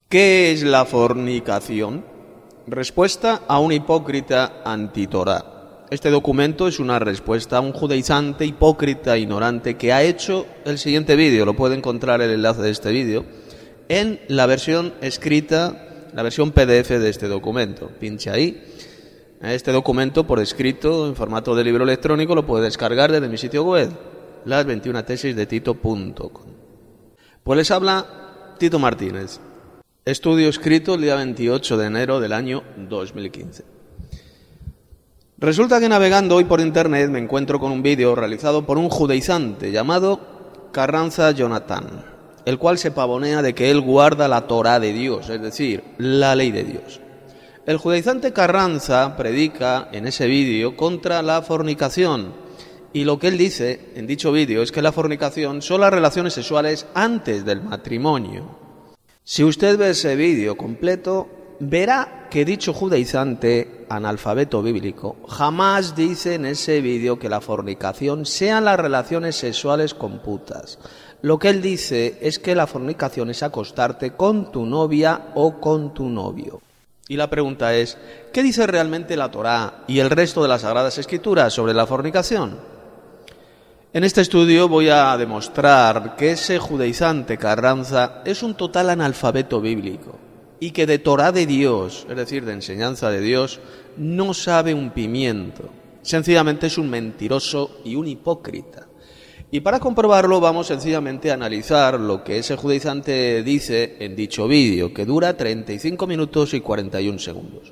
¿Qué es la fornicación? Respuesta a un hipócrita antitorá. Este documento es una respuesta a un judaizante hipócrita ignorante que ha hecho el siguiente vídeo. Lo puede encontrar el enlace de este vídeo en la versión escrita, la versión PDF de este documento. Pinche ahí. Este documento por escrito en formato de libro electrónico lo puede descargar desde mi sitio web, las21tesisdetito.com. Pues les habla Tito Martínez. Estudio escrito el día 28 de enero del año 2015. Resulta que navegando hoy por internet me encuentro con un vídeo realizado por un judaizante llamado Carranza Jonathan, el cual se pavonea de que él guarda la Torá de Dios, es decir, la ley de Dios. El judaizante Carranza predica en ese vídeo contra la fornicación, y lo que él dice en dicho vídeo es que la fornicación son las relaciones sexuales antes del matrimonio. Si usted ve ese vídeo completo, verá que dicho judaizante analfabeto bíblico jamás dice en ese vídeo que la fornicación sean las relaciones sexuales con putas. Lo que él dice es que la fornicación es acostarte con tu novia o con tu novio. Y la pregunta es, ¿qué dice realmente la Torá y el resto de las Sagradas Escrituras sobre la fornicación? En este estudio voy a demostrar que ese judaizante Carranza es un total analfabeto bíblico y que de Torá de Dios, es decir, de enseñanza de Dios, no sabe un pimiento. Sencillamente es un mentiroso y un hipócrita. Y para comprobarlo vamos sencillamente a analizar lo que ese judaizante dice en dicho vídeo, que dura 35 minutos y 41 segundos.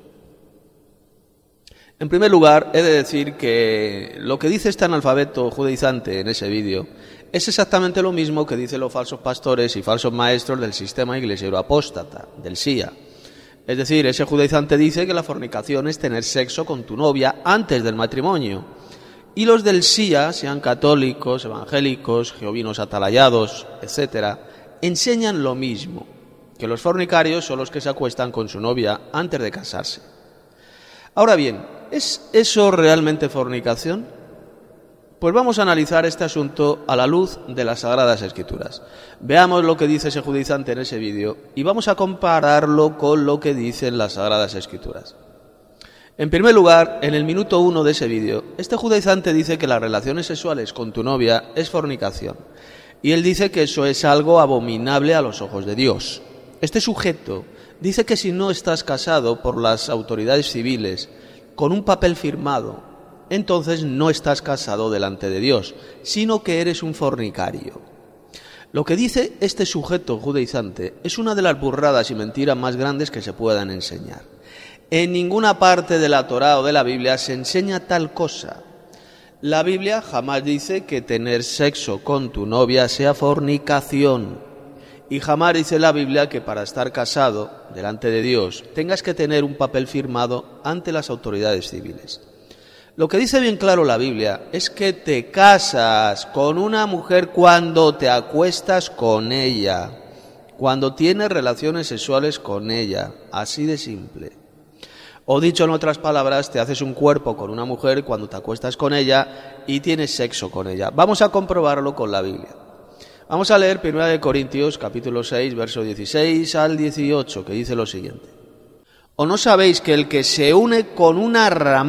En primer lugar, he de decir que lo que dice este analfabeto judaizante en ese vídeo es exactamente lo mismo que dicen los falsos pastores y falsos maestros del sistema iglesiero apóstata, del SIA. Es decir, ese judaizante dice que la fornicación es tener sexo con tu novia antes del matrimonio. Y los del SIA, sean católicos, evangélicos, jehovinos atalayados, etc., enseñan lo mismo, que los fornicarios son los que se acuestan con su novia antes de casarse. Ahora bien, ¿es eso realmente fornicación? Pues vamos a analizar este asunto a la luz de las Sagradas Escrituras. Veamos lo que dice ese judaizante en ese vídeo y vamos a compararlo con lo que dicen las Sagradas Escrituras. En primer lugar, en el minuto 1 de ese vídeo, este judaizante dice que las relaciones sexuales con tu novia es fornicación. Y él dice que eso es algo abominable a los ojos de Dios. Este sujeto dice que si no estás casado por las autoridades civiles con un papel firmado, entonces no estás casado delante de Dios, sino que eres un fornicario. Lo que dice este sujeto judaizante es una de las burradas y mentiras más grandes que se puedan enseñar. En ninguna parte de la Torá o de la Biblia se enseña tal cosa. La Biblia jamás dice que tener sexo con tu novia sea fornicación. Y jamás dice la Biblia que para estar casado delante de Dios tengas que tener un papel firmado ante las autoridades civiles. Lo que dice bien claro la Biblia es que te casas con una mujer cuando te acuestas con ella, cuando tienes relaciones sexuales con ella, así de simple. O dicho en otras palabras, te haces un cuerpo con una mujer cuando te acuestas con ella y tienes sexo con ella. Vamos a comprobarlo con la Biblia. Vamos a leer 1 Corintios, capítulo 6, verso 16 al 18, que dice lo siguiente. ¿O no sabéis que el que se une con una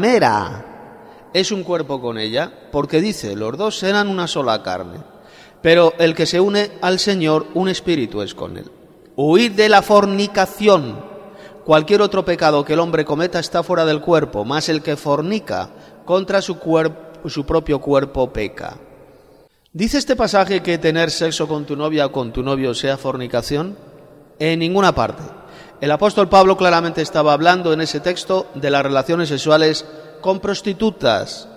ramera es un cuerpo con ella? Porque dice, los dos serán una sola carne. Pero el que se une al Señor, un espíritu es con él. Huid de la fornicación. Cualquier otro pecado que el hombre cometa está fuera del cuerpo, mas el que fornica contra su propio cuerpo peca. ¿Dice este pasaje que tener sexo con tu novia o con tu novio sea fornicación? En ninguna parte. El apóstol Pablo claramente estaba hablando en ese texto de las relaciones sexuales con prostitutas.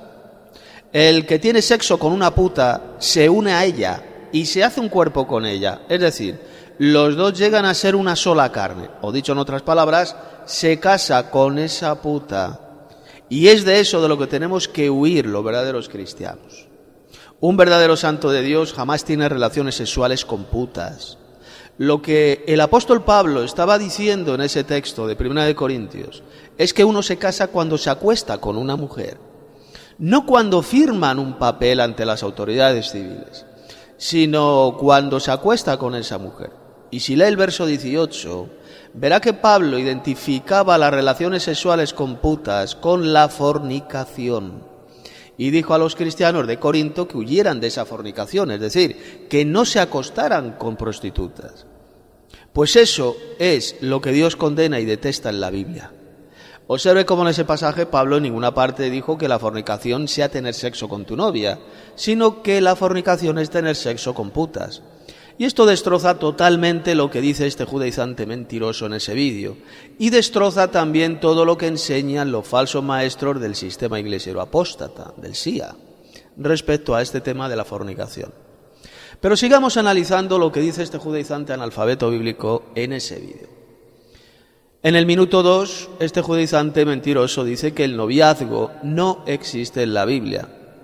El que tiene sexo con una puta se une a ella y se hace un cuerpo con ella. Es decir, los dos llegan a ser una sola carne. O dicho en otras palabras, se casa con esa puta. Y es de eso de lo que tenemos que huir los verdaderos cristianos. Un verdadero santo de Dios jamás tiene relaciones sexuales con putas. Lo que el apóstol Pablo estaba diciendo en ese texto de 1 Corintios es que uno se casa cuando se acuesta con una mujer, no cuando firman un papel ante las autoridades civiles, sino cuando se acuesta con esa mujer. Y si lee el verso 18, verá que Pablo identificaba las relaciones sexuales con putas con la fornicación. Y dijo a los cristianos de Corinto que huyeran de esa fornicación, es decir, que no se acostaran con prostitutas. Pues eso es lo que Dios condena y detesta en la Biblia. Observe cómo en ese pasaje Pablo en ninguna parte dijo que la fornicación sea tener sexo con tu novia, sino que la fornicación es tener sexo con putas. Y esto destroza totalmente lo que dice este judaizante mentiroso en ese vídeo. Y destroza también todo lo que enseñan los falsos maestros del sistema iglesiero apóstata, del SIA, respecto a este tema de la fornicación. Pero sigamos analizando lo que dice este judaizante analfabeto bíblico en ese vídeo. En el minuto 2, este judaizante mentiroso dice que el noviazgo no existe en la Biblia.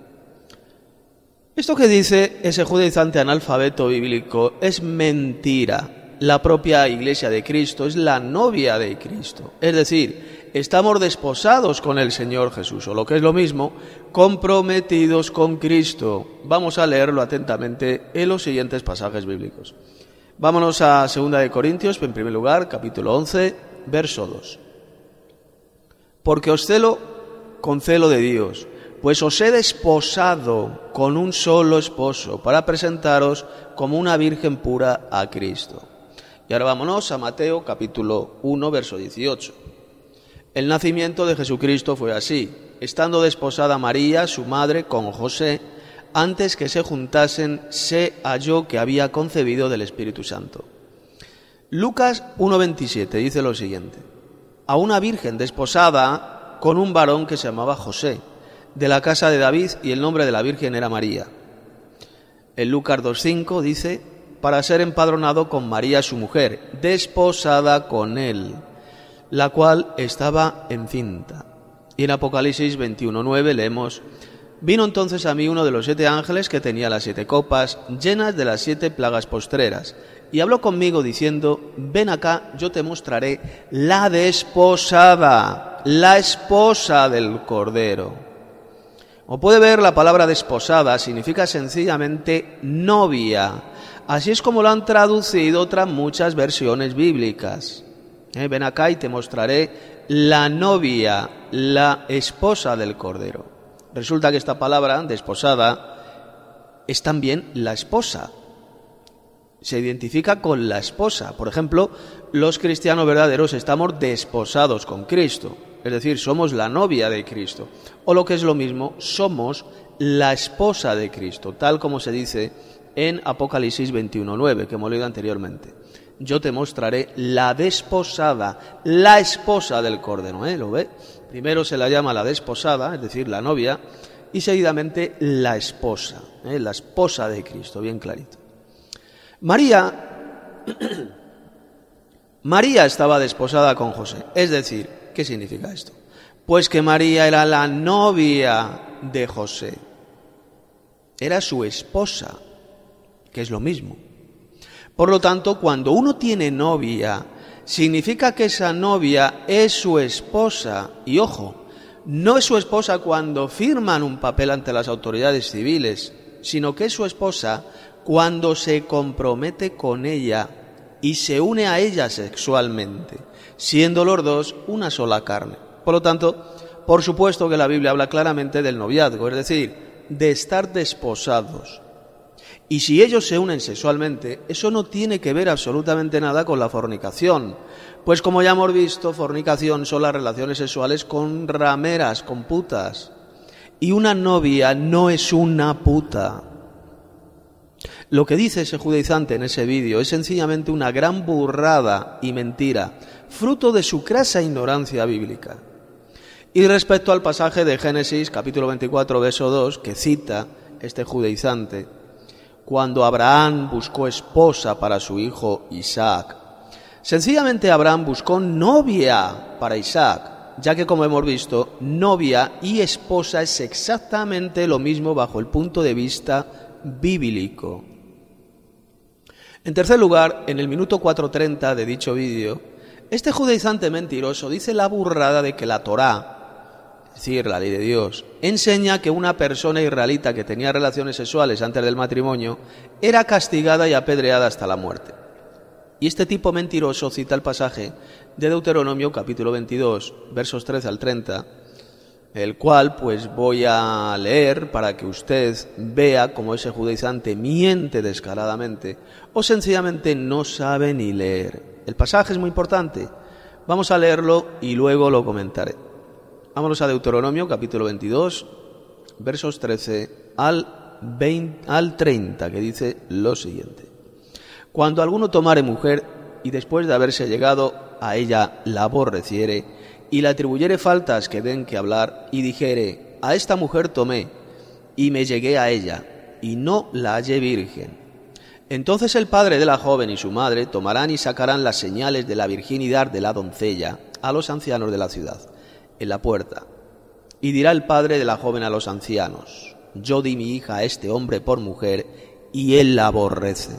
Esto que dice ese judaizante analfabeto bíblico es mentira. La propia Iglesia de Cristo es la novia de Cristo. Es decir, estamos desposados con el Señor Jesús, o lo que es lo mismo, comprometidos con Cristo. Vamos a leerlo atentamente en los siguientes pasajes bíblicos. Vámonos a 2 de Corintios, en primer lugar, capítulo 11, verso 2. Porque os celo con celo de Dios, pues os he desposado con un solo esposo para presentaros como una virgen pura a Cristo. Y ahora vámonos a Mateo capítulo 1, verso 18. El nacimiento de Jesucristo fue así, estando desposada María, su madre, con José, antes que se juntasen, se halló que había concebido del Espíritu Santo. Lucas 1:27 dice lo siguiente: a una virgen desposada con un varón que se llamaba José, de la casa de David, y el nombre de la virgen era María. En Lucas 2:5 dice: para ser empadronado con María su mujer, desposada con él, la cual estaba encinta. Y en Apocalipsis 21:9 leemos: vino entonces a mí uno de los 7 ángeles que tenía las 7 copas llenas de las 7 plagas postreras, y habló conmigo diciendo: ven acá, yo te mostraré la desposada, la esposa del Cordero. Como puede ver, la palabra desposada significa sencillamente novia. Así es como lo han traducido otras muchas versiones bíblicas. Ven acá y te mostraré la novia, la esposa del Cordero. Resulta que esta palabra, desposada, es también la esposa. Se identifica con la esposa. Por ejemplo, los cristianos verdaderos estamos desposados con Cristo, es decir, somos la novia de Cristo. O lo que es lo mismo, somos la esposa de Cristo, tal como se dice en Apocalipsis 21:9, que hemos leído anteriormente. Yo te mostraré la desposada, la esposa del Cordero. ¿Lo ve? Primero se la llama la desposada, es decir, la novia, y seguidamente la esposa de Cristo, bien clarito. María estaba desposada con José. Es decir, ¿qué significa esto? Pues que María era la novia de José. Era su esposa, que es lo mismo. Por lo tanto, cuando uno tiene novia, significa que esa novia es su esposa. Y ojo, no es su esposa cuando firman un papel ante las autoridades civiles, sino que es su esposa cuando se compromete con ella y se une a ella sexualmente, siendo los dos una sola carne. Por lo tanto, por supuesto que la Biblia habla claramente del noviazgo, es decir, de estar desposados. Y si ellos se unen sexualmente, eso no tiene que ver absolutamente nada con la fornicación, pues como ya hemos visto, fornicación son las relaciones sexuales con rameras, con putas. Y una novia no es una puta. Lo que dice ese judaizante en ese vídeo es sencillamente una gran burrada y mentira, fruto de su crasa ignorancia bíblica. Y respecto al pasaje de Génesis, capítulo 24, verso 2, que cita este judaizante, cuando Abraham buscó esposa para su hijo Isaac, sencillamente Abraham buscó novia para Isaac, ya que, como hemos visto, novia y esposa es exactamente lo mismo bajo el punto de vista bíblico. En tercer lugar, en el minuto 4:30 de dicho vídeo, este judaizante mentiroso dice la burrada de que la Torá, es decir, la ley de Dios, enseña que una persona israelita que tenía relaciones sexuales antes del matrimonio era castigada y apedreada hasta la muerte. Y este tipo mentiroso cita el pasaje de Deuteronomio capítulo 22, versos 13 al 30, el cual pues voy a leer para que usted vea cómo ese judaizante miente descaradamente o sencillamente no sabe ni leer. El pasaje es muy importante. Vamos a leerlo y luego lo comentaré. Vámonos a Deuteronomio capítulo 22, versos 13 al 30, que dice lo siguiente. Cuando alguno tomare mujer y después de haberse llegado a ella la aborreciere y le atribuyere faltas que den que hablar y dijere, a esta mujer tomé y me llegué a ella y no la hallé virgen, entonces el padre de la joven y su madre tomarán y sacarán las señales de la virginidad de la doncella a los ancianos de la ciudad, en la puerta. Y dirá el padre de la joven a los ancianos, yo di mi hija a este hombre por mujer y él la aborrece.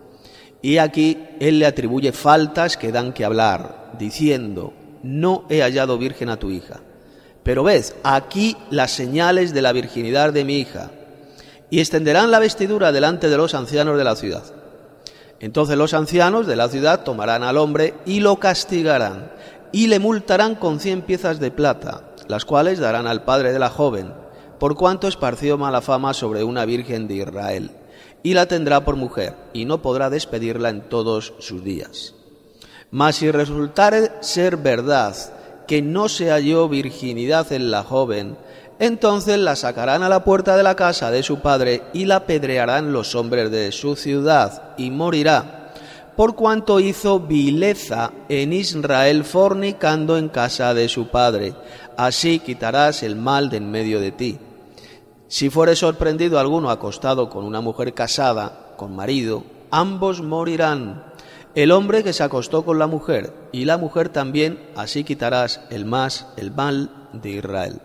Y aquí él le atribuye faltas que dan que hablar, diciendo, no he hallado virgen a tu hija. Pero ves, aquí las señales de la virginidad de mi hija. Y extenderán la vestidura delante de los ancianos de la ciudad. Entonces los ancianos de la ciudad tomarán al hombre y lo castigarán, y le multarán con 100 piezas de plata, las cuales darán al padre de la joven, por cuanto esparció mala fama sobre una virgen de Israel, y la tendrá por mujer, y no podrá despedirla en todos sus días. Mas si resultare ser verdad que no se halló virginidad en la joven, entonces la sacarán a la puerta de la casa de su padre y la apedrearán los hombres de su ciudad, y morirá, por cuanto hizo vileza en Israel fornicando en casa de su padre. Así quitarás el mal de en medio de ti. Si fuere sorprendido alguno acostado con una mujer casada, con marido, ambos morirán. El hombre que se acostó con la mujer y la mujer también, así quitarás el mal de Israel.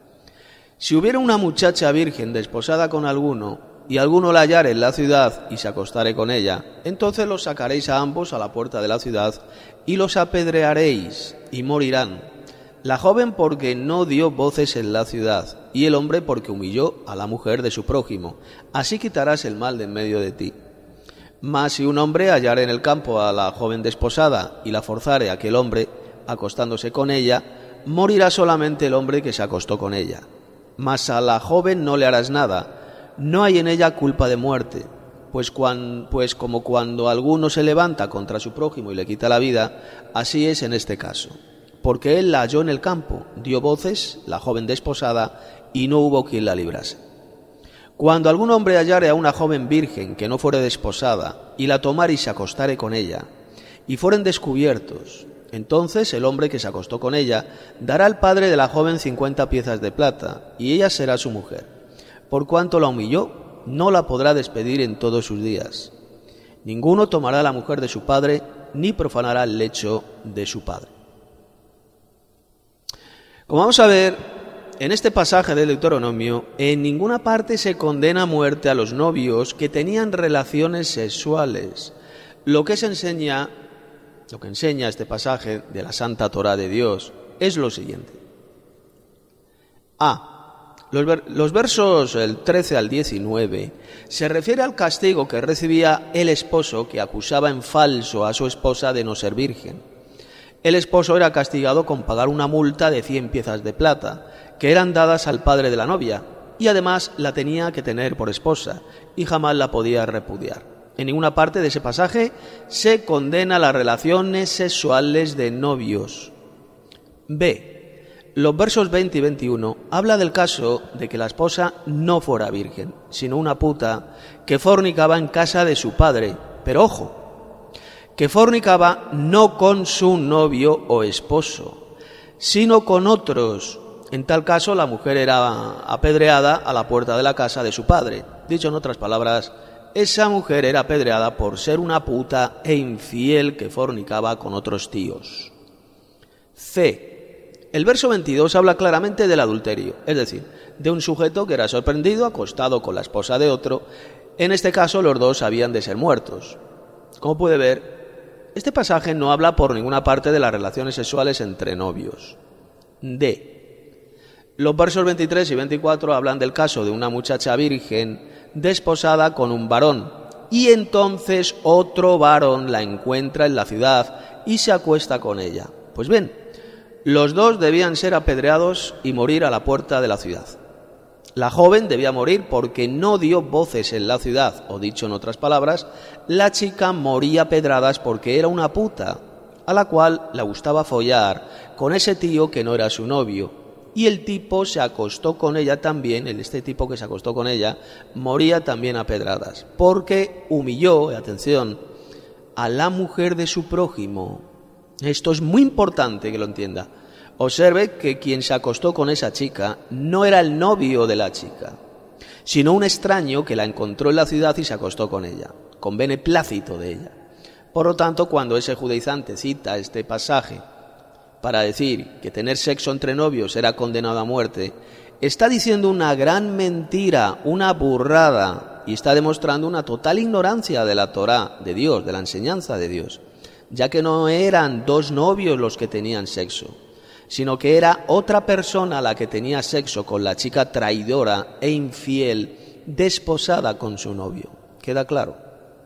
Si hubiera una muchacha virgen desposada con alguno, y alguno la hallare en la ciudad y se acostare con ella, entonces los sacaréis a ambos a la puerta de la ciudad y los apedrearéis y morirán. La joven porque no dio voces en la ciudad, y el hombre porque humilló a la mujer de su prójimo. Así quitarás el mal de en medio de ti. Mas si un hombre hallare en el campo a la joven desposada y la forzare a aquel hombre, acostándose con ella, morirá solamente el hombre que se acostó con ella. Mas a la joven no le harás nada, no hay en ella culpa de muerte, pues como cuando alguno se levanta contra su prójimo y le quita la vida, así es en este caso. Porque él la halló en el campo, dio voces, la joven desposada, y no hubo quien la librase. Cuando algún hombre hallare a una joven virgen que no fuere desposada, y la tomare y se acostare con ella, y fueren descubiertos, entonces el hombre que se acostó con ella dará al padre de la joven 50 piezas de plata, y ella será su mujer. Por cuanto la humilló, no la podrá despedir en todos sus días. Ninguno tomará la mujer de su padre, ni profanará el lecho de su padre. Como vamos a ver, en este pasaje del Deuteronomio, en ninguna parte se condena a muerte a los novios que tenían relaciones sexuales. Lo que enseña este pasaje de la Santa Torá de Dios es lo siguiente. Los versos del 13 al 19 se refiere al castigo que recibía el esposo que acusaba en falso a su esposa de no ser virgen. El esposo era castigado con pagar una multa de 100 piezas de plata, que eran dadas al padre de la novia, y además la tenía que tener por esposa, y jamás la podía repudiar. En ninguna parte de ese pasaje se condena las relaciones sexuales de novios. B. Los versos 20 y 21 habla del caso de que la esposa no fuera virgen, sino una puta que fornicaba en casa de su padre. Pero ojo, que fornicaba no con su novio o esposo, sino con otros. En tal caso, la mujer era apedreada a la puerta de la casa de su padre. Dicho en otras palabras, esa mujer era apedreada por ser una puta e infiel que fornicaba con otros tíos. C. El verso 22 habla claramente del adulterio, es decir, de un sujeto que era sorprendido acostado con la esposa de otro. En este caso, los dos habían de ser muertos. Como puede ver, este pasaje no habla por ninguna parte de las relaciones sexuales entre novios. D. Los versos 23 y 24 hablan del caso de una muchacha virgen desposada con un varón, y entonces otro varón la encuentra en la ciudad y se acuesta con ella. Pues bien, los dos debían ser apedreados y morir a la puerta de la ciudad. La joven debía morir porque no dio voces en la ciudad, o dicho en otras palabras, la chica moría a pedradas porque era una puta, a la cual le gustaba follar con ese tío que no era su novio. Y el tipo se acostó con ella también, este tipo que se acostó con ella, moría también a pedradas, porque humilló, atención, a la mujer de su prójimo. Esto es muy importante que lo entienda. Observe que quien se acostó con esa chica no era el novio de la chica, sino un extraño que la encontró en la ciudad y se acostó con ella, con beneplácito de ella. Por lo tanto, cuando ese judaizante cita este pasaje para decir que tener sexo entre novios era condenado a muerte, está diciendo una gran mentira, una burrada, y está demostrando una total ignorancia de la Torá, de Dios, de la enseñanza de Dios, ya que no eran dos novios los que tenían sexo, sino que era otra persona la que tenía sexo con la chica traidora e infiel, desposada con su novio. ¿Queda claro?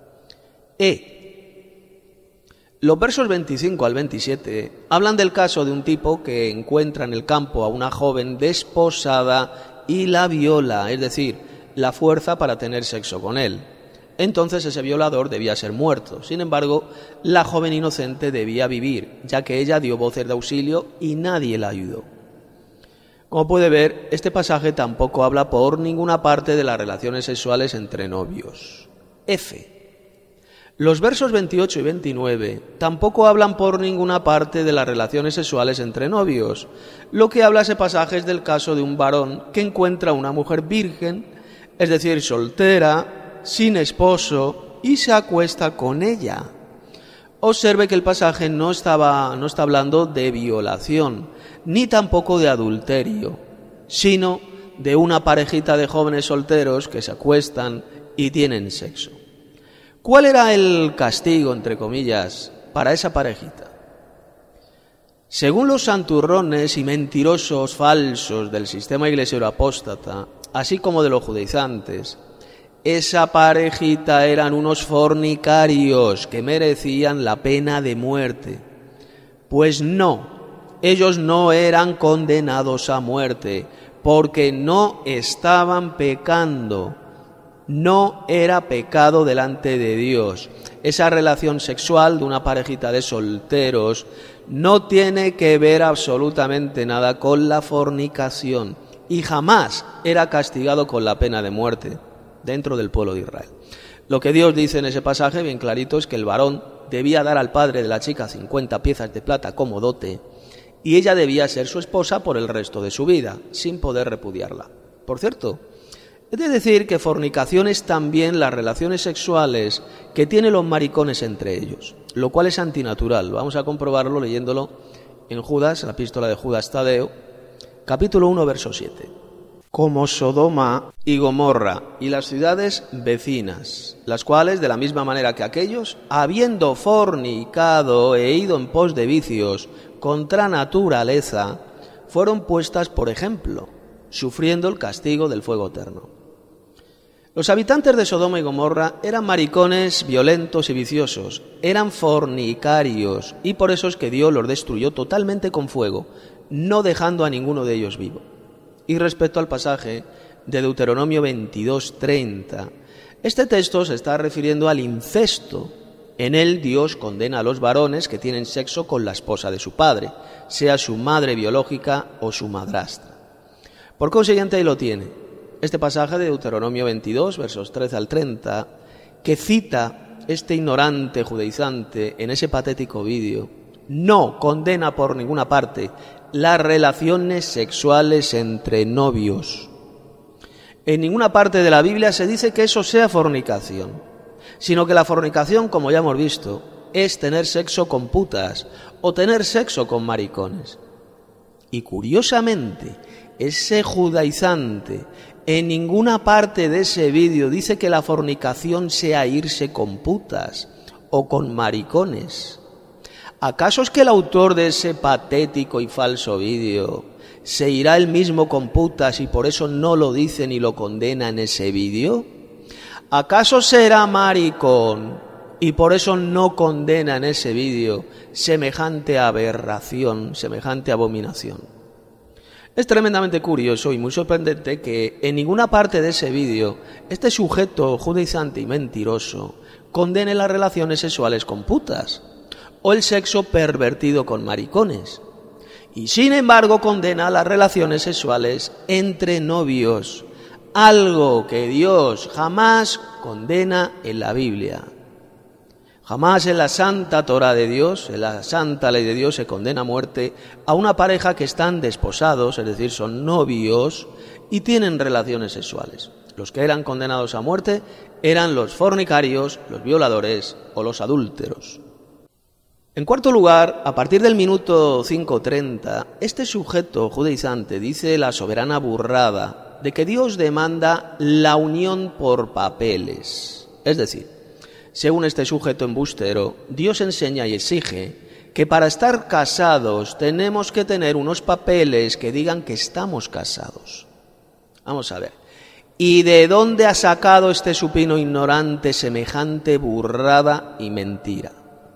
Los versos 25 al 27 hablan del caso de un tipo que encuentra en el campo a una joven desposada y la viola, es decir, la fuerza para tener sexo con él. Entonces ese violador debía ser muerto. Sin embargo, la joven inocente debía vivir, ya que ella dio voces de auxilio y nadie la ayudó. Como puede ver, este pasaje tampoco habla por ninguna parte de las relaciones sexuales entre novios. Los versos 28 y 29 tampoco hablan por ninguna parte de las relaciones sexuales entre novios. Lo que habla ese pasaje es del caso de un varón que encuentra a una mujer virgen, es decir, soltera, sin esposo, y se acuesta con ella. Observe que el pasaje no está hablando de violación, ni tampoco de adulterio, sino de una parejita de jóvenes solteros que se acuestan y tienen sexo. ¿Cuál era el castigo, entre comillas, para esa parejita? Según los santurrones y mentirosos falsos del sistema iglesiero apóstata, así como de los judaizantes, esa parejita eran unos fornicarios que merecían la pena de muerte. Pues no, ellos no eran condenados a muerte, porque no estaban pecando. No era pecado delante de Dios. Esa relación sexual de una parejita de solteros no tiene que ver absolutamente nada con la fornicación y jamás era castigado con la pena de muerte dentro del pueblo de Israel. Lo que Dios dice en ese pasaje bien clarito es que el varón debía dar al padre de la chica 50 piezas de plata como dote y ella debía ser su esposa por el resto de su vida, sin poder repudiarla. Por cierto, es de decir que fornicación es también las relaciones sexuales que tienen los maricones entre ellos, lo cual es antinatural. Vamos a comprobarlo leyéndolo en Judas, la epístola de Judas Tadeo, capítulo 1, verso 7. Como Sodoma y Gomorra y las ciudades vecinas, las cuales, de la misma manera que aquellos, habiendo fornicado e ido en pos de vicios contra naturaleza, fueron puestas por ejemplo, sufriendo el castigo del fuego eterno. Los habitantes de Sodoma y Gomorra eran maricones violentos y viciosos, eran fornicarios, y por eso es que Dios los destruyó totalmente con fuego, no dejando a ninguno de ellos vivo. Y respecto al pasaje de Deuteronomio 22:30, este texto se está refiriendo al incesto. En él Dios condena a los varones que tienen sexo con la esposa de su padre, sea su madre biológica o su madrastra. Por consiguiente, ahí lo tiene. Este pasaje de Deuteronomio 22, versos 13 al 30, que cita este ignorante judaizante en ese patético vídeo, no condena por ninguna parte las relaciones sexuales entre novios. En ninguna parte de la Biblia se dice que eso sea fornicación, sino que la fornicación, como ya hemos visto, es tener sexo con putas o tener sexo con maricones. Y curiosamente, ese judaizante en ninguna parte de ese vídeo dice que la fornicación sea irse con putas o con maricones. ¿Acaso es que el autor de ese patético y falso vídeo se irá él mismo con putas y por eso no lo dice ni lo condena en ese vídeo? ¿Acaso será maricón y por eso no condena en ese vídeo semejante aberración, semejante abominación? Es tremendamente curioso y muy sorprendente que en ninguna parte de ese vídeo este sujeto judaizante y mentiroso condene las relaciones sexuales con putas o el sexo pervertido con maricones. Y sin embargo condena las relaciones sexuales entre novios, algo que Dios jamás condena en la Biblia. Jamás en la santa Torá de Dios, en la santa ley de Dios, se condena a muerte a una pareja que están desposados, es decir, son novios y tienen relaciones sexuales. Los que eran condenados a muerte eran los fornicarios, los violadores o los adúlteros. En cuarto lugar, a partir del minuto 5:30, este sujeto judaizante dice la soberana burrada de que Dios demanda la unión por papeles. Es decir, según este sujeto embustero, Dios enseña y exige que para estar casados tenemos que tener unos papeles que digan que estamos casados. Vamos a ver. ¿Y de dónde ha sacado este supino ignorante semejante burrada y mentira?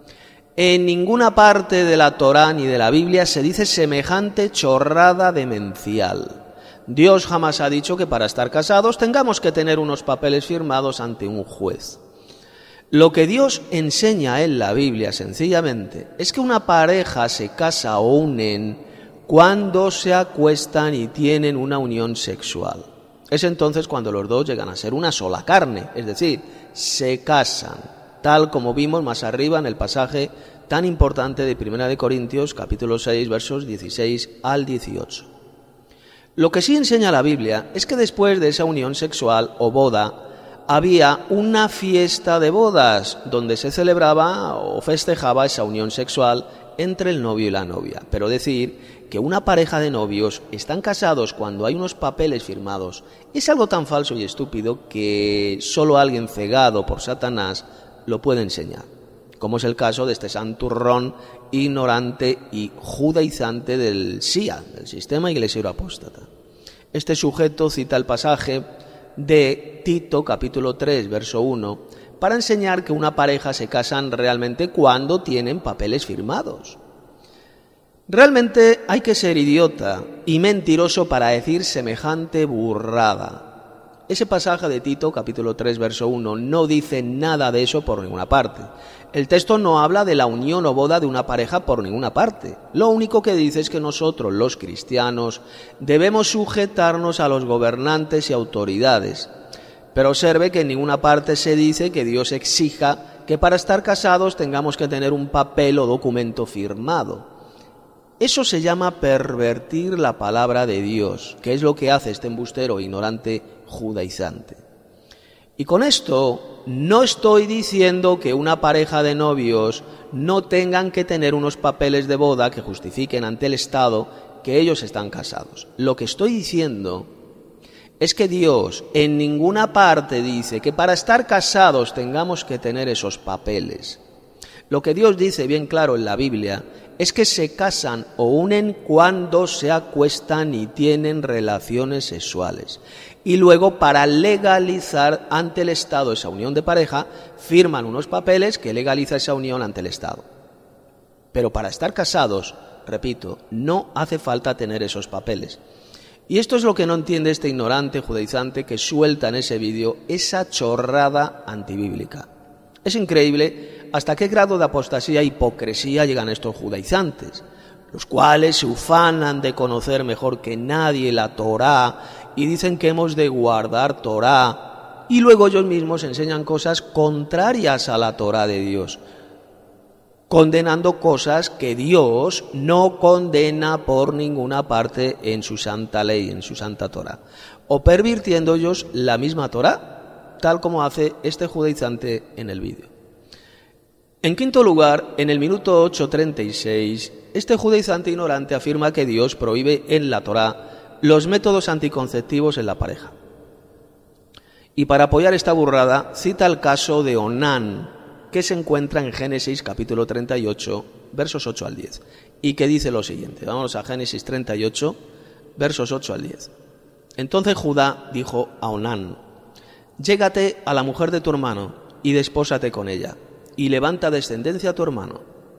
En ninguna parte de la Torá ni de la Biblia se dice semejante chorrada demencial. Dios jamás ha dicho que para estar casados tengamos que tener unos papeles firmados ante un juez. Lo que Dios enseña en la Biblia, sencillamente, es que una pareja se casa o unen cuando se acuestan y tienen una unión sexual. Es entonces cuando los dos llegan a ser una sola carne, es decir, se casan, tal como vimos más arriba en el pasaje tan importante de 1 de Corintios, capítulo 6, versos 16 al 18. Lo que sí enseña la Biblia es que después de esa unión sexual o boda, había una fiesta de bodas donde se celebraba o festejaba esa unión sexual entre el novio y la novia. Pero decir que una pareja de novios están casados cuando hay unos papeles firmados es algo tan falso y estúpido que solo alguien cegado por Satanás lo puede enseñar, como es el caso de este santurrón ignorante y judaizante del SIA, del Sistema Iglesiero Apóstata. Este sujeto cita el pasaje de Tito, capítulo 3, verso 1, para enseñar que una pareja se casan realmente cuando tienen papeles firmados. Realmente hay que ser idiota y mentiroso para decir semejante burrada. Ese pasaje de Tito, capítulo 3, verso 1, no dice nada de eso por ninguna parte. El texto no habla de la unión o boda de una pareja por ninguna parte. Lo único que dice es que nosotros, los cristianos, debemos sujetarnos a los gobernantes y autoridades. Pero observe que en ninguna parte se dice que Dios exija que para estar casados tengamos que tener un papel o documento firmado. Eso se llama pervertir la palabra de Dios, que es lo que hace este embustero ignorante judaizante. Y con esto no estoy diciendo que una pareja de novios no tengan que tener unos papeles de boda que justifiquen ante el Estado que ellos están casados. Lo que estoy diciendo es que Dios en ninguna parte dice que para estar casados tengamos que tener esos papeles. Lo que Dios dice bien claro en la Biblia es que se casan o unen cuando se acuestan y tienen relaciones sexuales. Y luego, para legalizar ante el Estado esa unión de pareja, firman unos papeles que legalizan esa unión ante el Estado. Pero para estar casados, repito, no hace falta tener esos papeles. Y esto es lo que no entiende este ignorante judaizante que suelta en ese vídeo esa chorrada antibíblica. Es increíble hasta qué grado de apostasía e hipocresía llegan estos judaizantes, los cuales se ufanan de conocer mejor que nadie la Torá y dicen que hemos de guardar Torá, y luego ellos mismos enseñan cosas contrarias a la Torá de Dios, condenando cosas que Dios no condena por ninguna parte en su santa ley, en su santa Torá, o pervirtiendo ellos la misma Torá, tal como hace este judaizante en el vídeo. En quinto lugar, en el minuto 8:36, este judaizante ignorante afirma que Dios prohíbe en la Torá los métodos anticonceptivos en la pareja. Y para apoyar esta burrada, cita el caso de Onán, que se encuentra en Génesis capítulo 38, versos 8 al 10, y que dice lo siguiente. Vamos a Génesis 38, versos 8 al 10. Entonces Judá dijo a Onán: llégate a la mujer de tu hermano y despósate con ella, y levanta descendencia a tu hermano.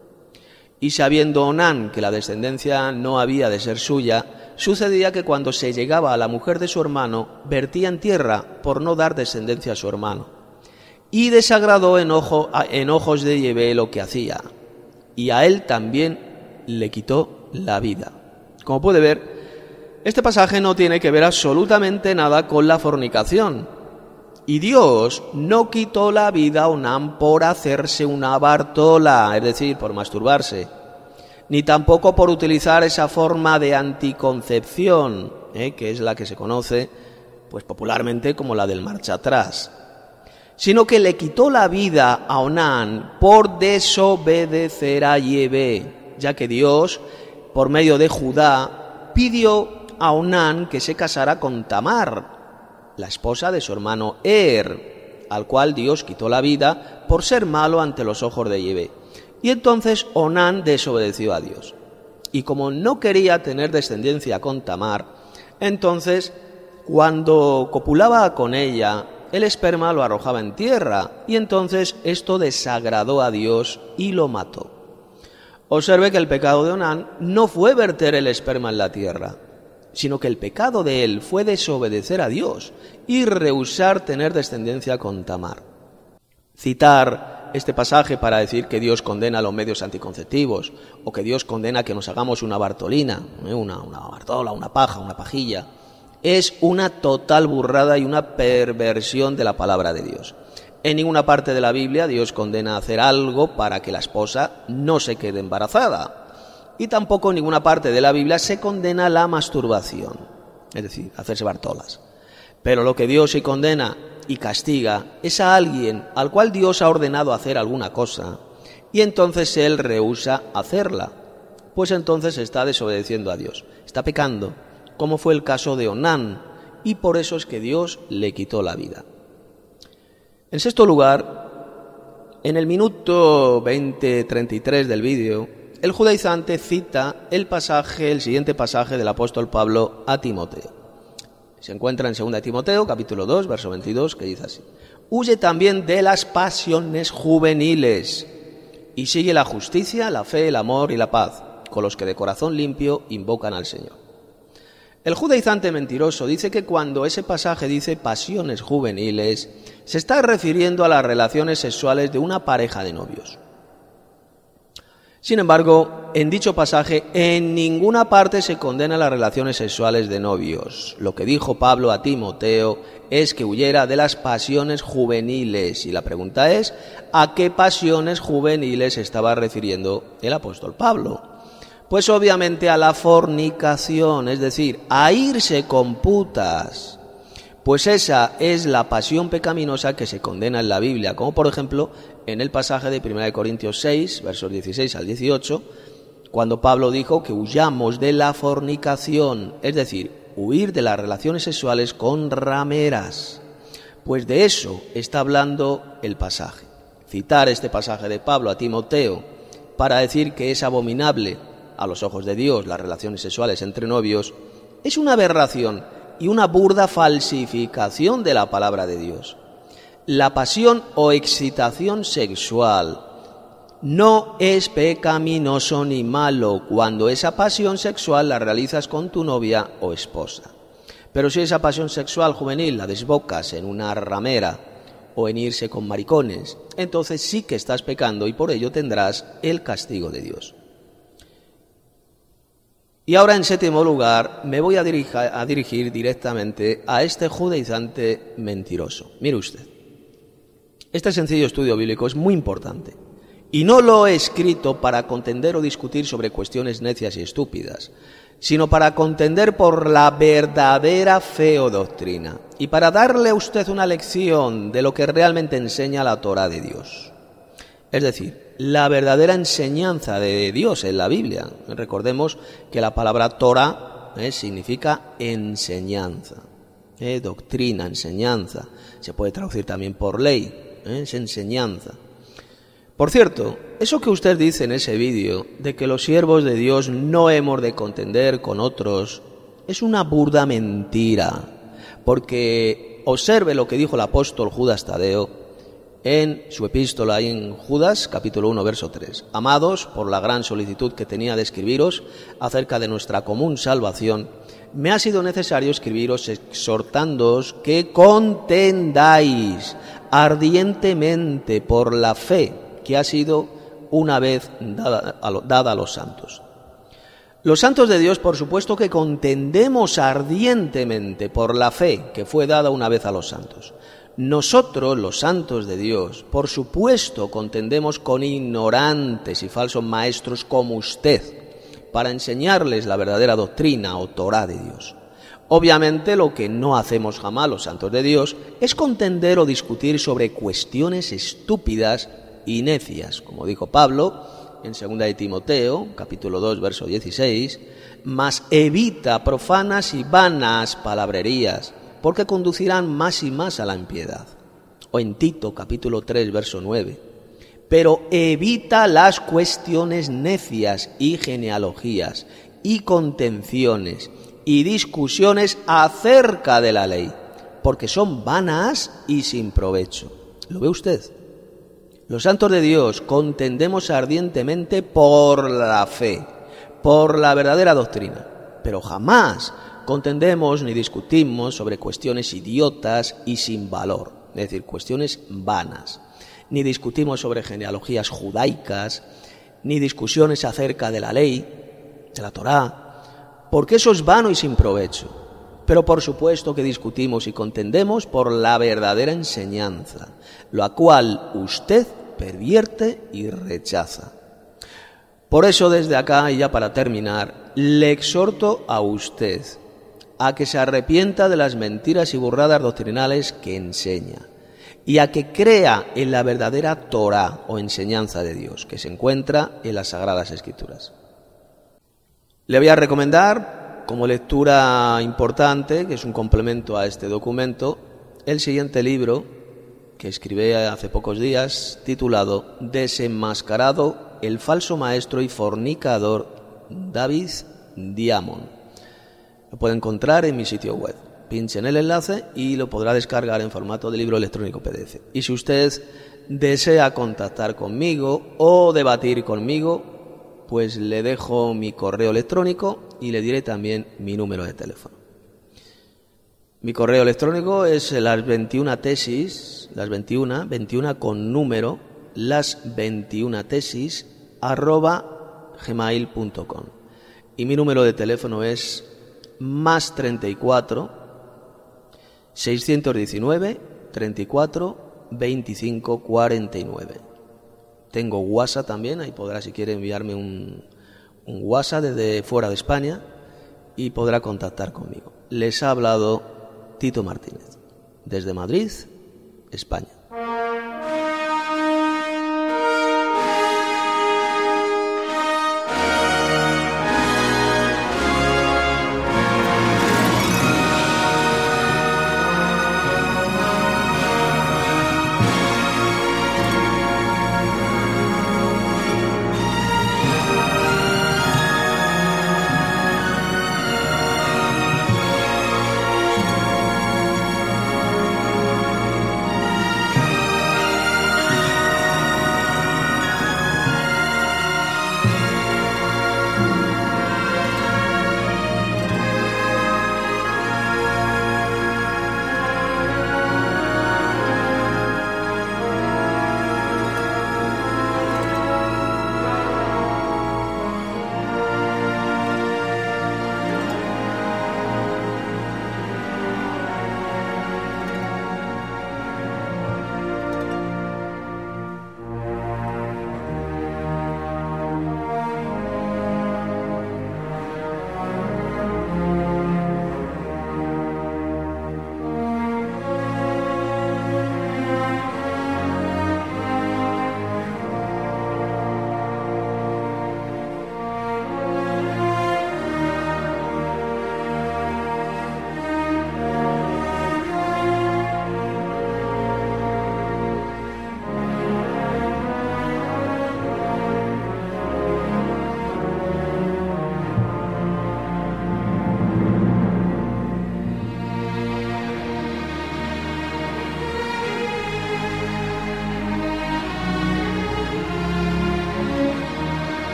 Y sabiendo Onán que la descendencia no había de ser suya, sucedía que cuando se llegaba a la mujer de su hermano, vertía en tierra por no dar descendencia a su hermano. Y desagradó en ojos de Yahvé lo que hacía, y a él también le quitó la vida. Como puede ver, este pasaje no tiene que ver absolutamente nada con la fornicación. Y Dios no quitó la vida a Onán por hacerse una Bartola, es decir, por masturbarse, ni tampoco por utilizar esa forma de anticoncepción, que es la que se conoce pues popularmente como la del marcha atrás, sino que le quitó la vida a Onán por desobedecer a Yahvé, ya que Dios, por medio de Judá, pidió a Onán que se casara con Tamar, la esposa de su hermano al cual Dios quitó la vida por ser malo ante los ojos de Yahvé. Y entonces Onán desobedeció a Dios. Y como no quería tener descendencia con Tamar, entonces cuando copulaba con ella, el esperma lo arrojaba en tierra, y entonces esto desagradó a Dios y lo mató. Observe que el pecado de Onán no fue verter el esperma en la tierra, sino que el pecado de él fue desobedecer a Dios y rehusar tener descendencia con Tamar. Citar este pasaje para decir que Dios condena los medios anticonceptivos o que Dios condena que nos hagamos una bartolina, una bartola, una paja, una pajilla, es una total burrada y una perversión de la palabra de Dios. En ninguna parte de la Biblia Dios condena hacer algo para que la esposa no se quede embarazada. Y tampoco en ninguna parte de la Biblia se condena la masturbación, es decir, hacerse bartolas. Pero lo que Dios sí condena y castiga es a alguien al cual Dios ha ordenado hacer alguna cosa y entonces él rehúsa hacerla, pues entonces está desobedeciendo a Dios, está pecando, como fue el caso de Onán, y por eso es que Dios le quitó la vida. En sexto lugar, en el minuto 20:33 del vídeo, el judaizante cita el siguiente pasaje del apóstol Pablo a Timoteo. Se encuentra en 2 Timoteo, capítulo 2, verso 22, que dice así: huye también de las pasiones juveniles y sigue la justicia, la fe, el amor y la paz, con los que de corazón limpio invocan al Señor. El judaizante mentiroso dice que cuando ese pasaje dice pasiones juveniles, se está refiriendo a las relaciones sexuales de una pareja de novios. Sin embargo, en dicho pasaje en ninguna parte se condena las relaciones sexuales de novios. Lo que dijo Pablo a Timoteo es que huyera de las pasiones juveniles. Y la pregunta es, ¿a qué pasiones juveniles estaba refiriendo el apóstol Pablo? Pues obviamente a la fornicación, es decir, a irse con putas. Pues esa es la pasión pecaminosa que se condena en la Biblia, como por ejemplo en el pasaje de 1 Corintios 6, versos 16 al 18, cuando Pablo dijo que huyamos de la fornicación, es decir, huir de las relaciones sexuales con rameras. Pues de eso está hablando el pasaje. Citar este pasaje de Pablo a Timoteo para decir que es abominable a los ojos de Dios las relaciones sexuales entre novios es una aberración y una burda falsificación de la palabra de Dios. La pasión o excitación sexual no es pecaminoso ni malo cuando esa pasión sexual la realizas con tu novia o esposa. Pero si esa pasión sexual juvenil la desbocas en una ramera o en irse con maricones, entonces sí que estás pecando y por ello tendrás el castigo de Dios. Y ahora, en séptimo lugar, me voy a dirigir directamente a este judaizante mentiroso. Mire usted, este sencillo estudio bíblico es muy importante y no lo he escrito para contender o discutir sobre cuestiones necias y estúpidas, sino para contender por la verdadera fe o doctrina y para darle a usted una lección de lo que realmente enseña la Torá de Dios. Es decir, la verdadera enseñanza de Dios en la Biblia. Recordemos que la palabra Torah significa enseñanza, doctrina, enseñanza. Se puede traducir también por ley, es enseñanza. Por cierto, eso que usted dice en ese vídeo de que los siervos de Dios no hemos de contender con otros es una burda mentira, porque observe lo que dijo el apóstol Judas Tadeo en su epístola en Judas, capítulo 1, verso 3. Amados, por la gran solicitud que tenía de escribiros acerca de nuestra común salvación, me ha sido necesario escribiros exhortándoos que contendáis ardientemente por la fe que ha sido una vez dada a los santos. Los santos de Dios, por supuesto que contendemos ardientemente por la fe que fue dada una vez a los santos. Nosotros, los santos de Dios, por supuesto contendemos con ignorantes y falsos maestros como usted, para enseñarles la verdadera doctrina o Torá de Dios. Obviamente lo que no hacemos jamás los santos de Dios es contender o discutir sobre cuestiones estúpidas y necias, como dijo Pablo en 2 de Timoteo, capítulo 2, verso 16, mas evita profanas y vanas palabrerías, porque conducirán más y más a la impiedad. O en Tito, capítulo 3, verso 9, pero evita las cuestiones necias y genealogías y contenciones y discusiones acerca de la ley, porque son vanas y sin provecho. ¿Lo ve usted? Los santos de Dios contendemos ardientemente por la fe, por la verdadera doctrina, pero jamás contendemos ni discutimos sobre cuestiones idiotas y sin valor, es decir, cuestiones vanas. Ni discutimos sobre genealogías judaicas, ni discusiones acerca de la ley, de la Torá, porque eso es vano y sin provecho. Pero por supuesto que discutimos y contendemos por la verdadera enseñanza, la cual usted pervierte y rechaza. Por eso desde acá, y ya para terminar, le exhorto a usted a que se arrepienta de las mentiras y burradas doctrinales que enseña, y a que crea en la verdadera Torá o enseñanza de Dios, que se encuentra en las Sagradas Escrituras. Le voy a recomendar, como lectura importante, que es un complemento a este documento, el siguiente libro que escribí hace pocos días, titulado Desenmascarado el falso maestro y fornicador David Diamond. Lo puede encontrar en mi sitio web. Pinche en el enlace y lo podrá descargar en formato de libro electrónico PDF. Y si usted desea contactar conmigo o debatir conmigo, pues le dejo mi correo electrónico y le diré también mi número de teléfono. Mi correo electrónico es las 21 tesis, las 21 con número, las 21 tesis @gmail.com. Y mi número de teléfono es más 34 619 34 25 49. Tengo WhatsApp también, ahí podrá, si quiere, enviarme un WhatsApp desde fuera de España y podrá contactar conmigo. Les ha hablado Tito Martínez, desde Madrid, España.